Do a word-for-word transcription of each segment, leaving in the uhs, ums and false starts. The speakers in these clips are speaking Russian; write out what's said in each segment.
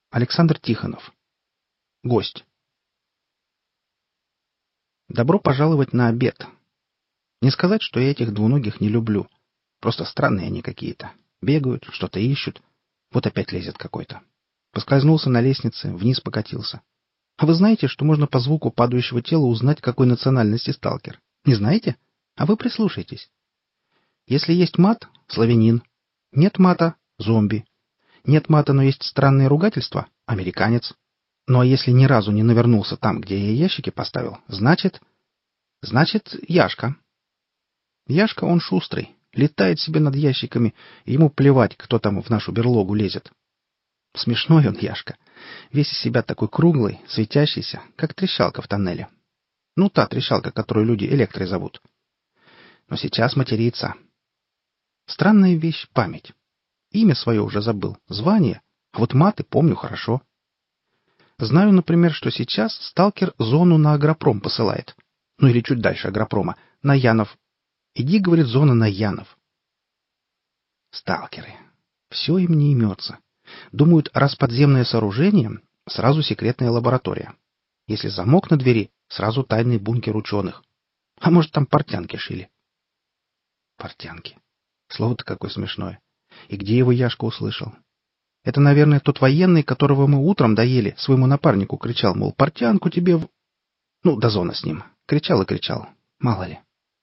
Александр Тихонов. Гость. Добро пожаловать на обед. Не сказать, что я этих двуногих не люблю. Просто странные они какие-то. Бегают, что-то ищут. Вот опять лезет какой-то. Поскользнулся на лестнице, вниз покатился. А вы знаете, что можно по звуку падающего тела узнать, какой национальности сталкер? Не знаете? А вы прислушайтесь. Если есть мат — славянин. Нет мата — зомби. Нет мата, но есть странные ругательства — американец. Ну а если ни разу не навернулся там, где я ящики поставил, значит... Значит, Яшка. Яшка, он шустрый, летает себе над ящиками, и ему плевать, кто там в нашу берлогу лезет. Смешной он, Яшка. Весь из себя такой круглый, светящийся, как трещалка в тоннеле. Ну, та трещалка, которую люди электрой зовут. Но сейчас матерится. Странная вещь — память. Имя свое уже забыл, звание, а вот маты помню хорошо. Знаю, например, что сейчас сталкер зону на агропром посылает. Ну или чуть дальше агропрома, на Янов. Иди, говорит, зона на Янов. Сталкеры. Все им не имется. Думают, раз подземное сооружение, сразу секретная лаборатория. Если замок на двери, сразу тайный бункер ученых. А может, там портянки шили. Портянки. Слово-то какое смешное. И где его Яшка услышал? Это, наверное, тот военный, которого мы утром доели, своему напарнику кричал, мол, портянку тебе в... Ну, до зона с ним. Кричал и кричал. Мало ли.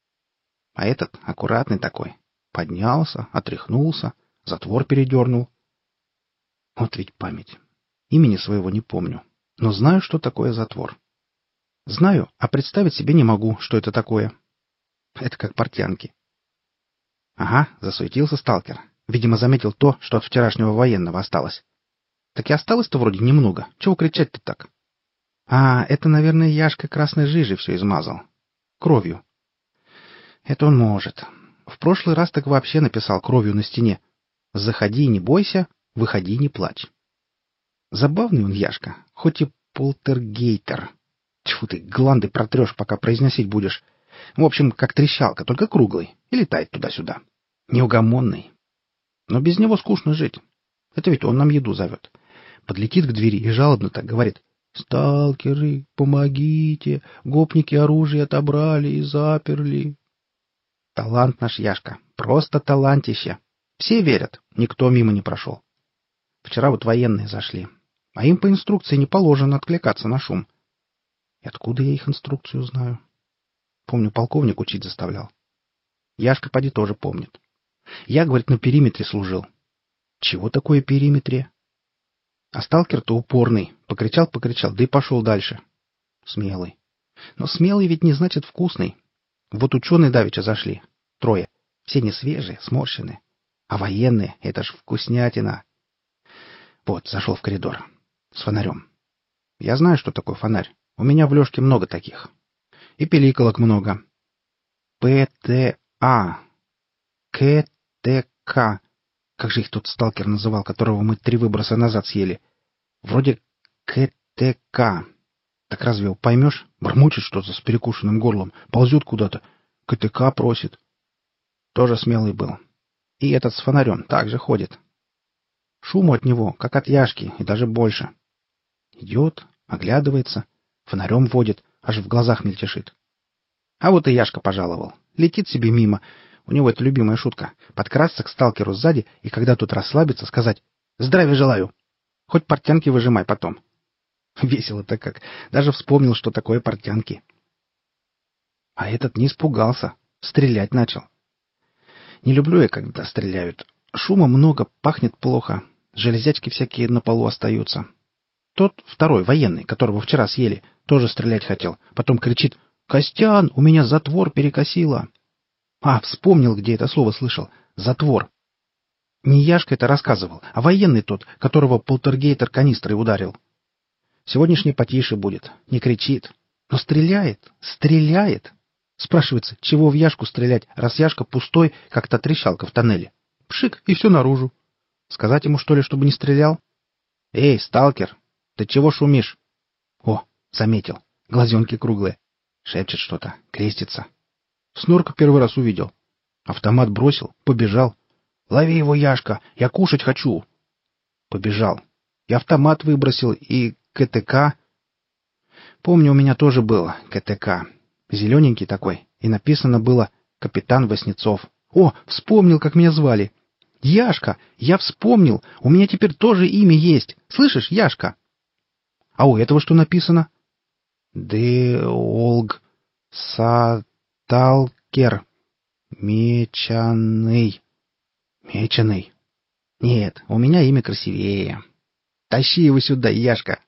А этот аккуратный такой. Поднялся, отряхнулся, затвор передернул. Вот ведь память. Имени своего не помню. Но знаю, что такое затвор. Знаю, а представить себе не могу, что это такое. Это как портянки. Ага, засуетился сталкер. Видимо, заметил то, что от вчерашнего военного осталось. Так и осталось-то вроде немного. Чего кричать-то так? А, это, наверное, Яшка красной жижей все измазал. Кровью. Это он может. В прошлый раз так вообще написал кровью на стене. Заходи, не бойся, выходи, не плачь. Забавный он, Яшка, хоть и полтергейтер. Тьфу ты, гланды протрешь, пока произносить будешь. В общем, как трещалка, только круглый, и летает туда-сюда. Неугомонный. Но без него скучно жить. Это ведь он нам еду зовет. Подлетит к двери и жалобно так говорит. «Сталкеры, помогите! Гопники оружие отобрали и заперли!» Талант наш Яшка. Просто талантище. Все верят. Никто мимо не прошел. Вчера вот военные зашли. А им по инструкции не положено откликаться на шум. И откуда я их инструкцию знаю? Помню, полковник учить заставлял. Яшка поди тоже помнит. Я, говорит, на периметре служил. Чего такое периметре? А сталкер-то упорный. Покричал-покричал, да и пошел дальше. Смелый. Но смелый ведь не значит вкусный. Вот ученые давеча зашли. Трое. Все не свежие, сморщенные. А военные — это ж вкуснятина. Вот, зашел в коридор. С фонарем. Я знаю, что такое фонарь. У меня в Лешке много таких. И пиликолок много. ПТА. КТК. Как же их тут сталкер называл, которого мы три выброса назад съели? Вроде КТК. Так разве его поймешь? Бормочет что-то с перекушенным горлом. Ползет куда-то. КТК просит. Тоже смелый был. И этот с фонарем также ходит. Шуму от него, как от Яшки, и даже больше. Идет, оглядывается, фонарем водит, аж в глазах мельтешит. А вот и Яшка пожаловал. Летит себе мимо. У него это любимая шутка. Подкрасться к сталкеру сзади, и когда тут расслабится, сказать «Здравия желаю!» Хоть портянки выжимай потом. Весело-то как. Даже вспомнил, что такое портянки. А этот не испугался. Стрелять начал. Не люблю я, когда стреляют. Шума много, пахнет плохо. Железячки всякие на полу остаются. Тот второй, военный, которого вчера съели, тоже стрелять хотел. Потом кричит «Костян, у меня затвор перекосило!» А, вспомнил, где это слово слышал. Затвор. Не Яшка это рассказывал, а военный тот, которого полтергейтер канистрой ударил. Сегодняшний потише будет, не кричит. Но стреляет, стреляет. Спрашивается, чего в Яшку стрелять, раз Яшка пустой, как та трещалка в тоннеле. Пшик, и все наружу. Сказать ему, что ли, чтобы не стрелял? Эй, сталкер, ты чего шумишь? О, заметил, глазенки круглые. Шепчет что-то, крестится. Снорка первый раз увидел. Автомат бросил, побежал. Лови его, Яшка, я кушать хочу. Побежал. И автомат выбросил, и КТК. Помню, у меня тоже был КТК. Зелененький такой. И написано было «Капитан Васнецов». О, вспомнил, как меня звали. Яшка! Я вспомнил! У меня теперь тоже имя есть. Слышишь, Яшка? А у этого что написано? Деолг Саталкер. Мечаный. Мечаный. Нет, у меня имя красивее. Тащи его сюда, Яшка.